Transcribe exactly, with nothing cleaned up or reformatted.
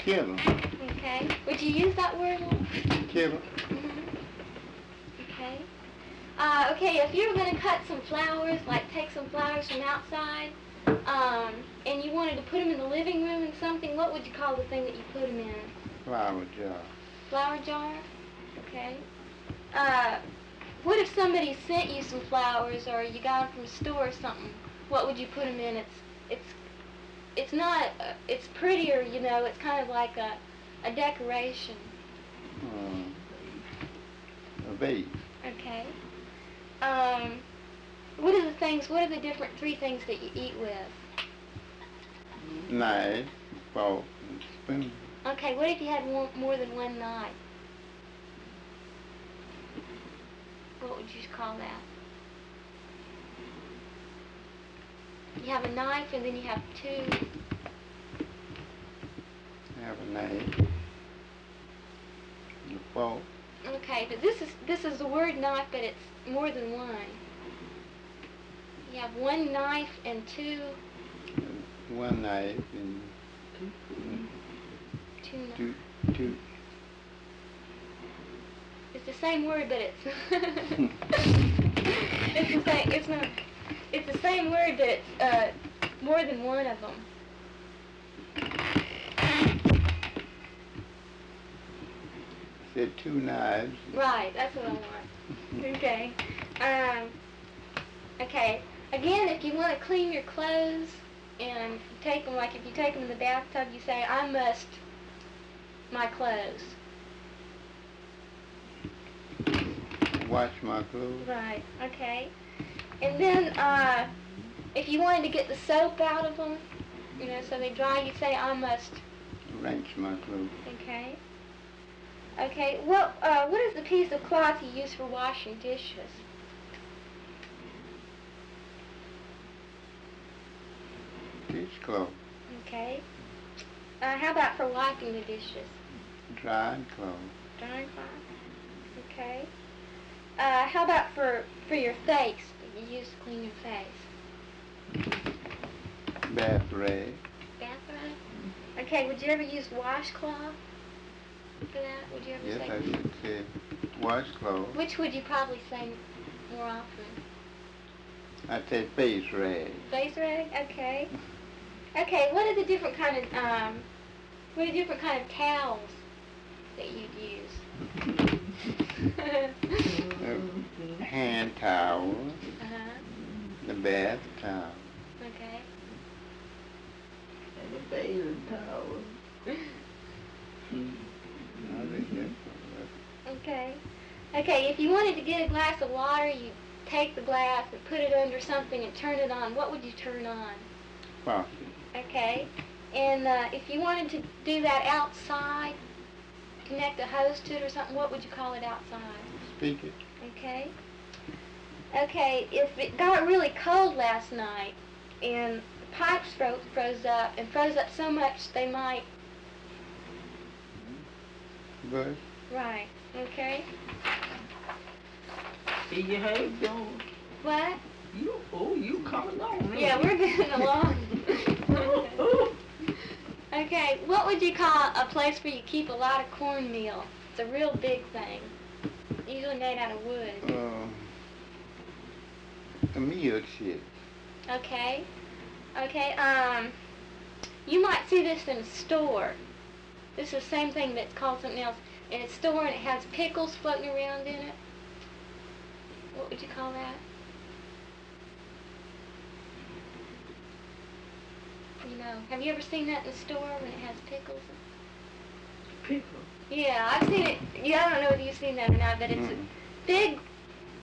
Kill them. Okay. Would you use that word? Kill them. Mm-hmm. Okay. Uh, okay, if you were going to cut some flowers, like take some flowers from outside, um, and you wanted to put them in the living room and something, what would you call the thing that you put them in? Flower jar. Flower jar? Okay. Uh, what if somebody sent you some flowers or you got them from a store or something? What would you put them in? It's, it's, it's not, uh, it's prettier, you know, it's kind of like a, a decoration. Um, a vase. Okay. Um, what are the things, what are the different three things that you eat with? Knife, fork, and spoon. Okay, what if you had one, more than one knife? What would you call that? You have a knife and then you have two. I have a knife. And a fork. Okay, but this is this is the word knife, but it's more than one. You have one knife and two. And one knife and Two knives. two, two. It's the same word, but it's it's the same. It's not. It's the same word, but it's uh, more than one of them. Said two knives. Right, that's what I want. Okay. Um. Okay. Again, if you want to clean your clothes and take them, like if you take them in the bathtub, you say, "I must my clothes." Wash my clothes. Right. Okay. And then, uh, if you wanted to get the soap out of them, you know, so they dry, you say, "I must." Rinse my clothes. Okay. Okay. What uh, what is the piece of cloth you use for washing dishes? Dishcloth. Okay. Uh, how about for wiping the dishes? Drying clothes. Drying cloth. Okay. Uh, how about for for your face? That you use to clean your face? Bath rag. Bath rag. Okay. Would you ever use washcloth for that? Would you ever Yes, say? I should say washcloth. Which would you probably say more often? I say face rag. Face rag. Okay. Okay. What are the different kind of um? What are the different kind of towels that you'd use? uh, hand towel. Uh-huh. The bath towel. Okay. And the bathing towel. I think that's Okay. Okay, if you wanted to get a glass of water, you take the glass and put it under something and turn it on. What would you turn on? faucet. Okay. And uh, if you wanted to do that outside, connect a hose to it or something, what would you call it outside? Speaker. Okay. Okay, if it got really cold last night and the pipes froze, froze up and froze up so much they might... Bush. Right. Okay. See your head going. What? You, oh, you coming on. Yeah, we're getting along. Okay, what would you call a place where you keep a lot of cornmeal? It's a real big thing. Usually made out of wood. Uh, a meal shit. Okay. Okay, um, you might see this in a store. This is the same thing that's called something else. In a store and it has pickles floating around in it. What would you call that? You know, have you ever seen that in the store when it has pickles? Pickle. Yeah, I've seen it. Yeah, I don't know if you've seen that or not, but it's Mm. a big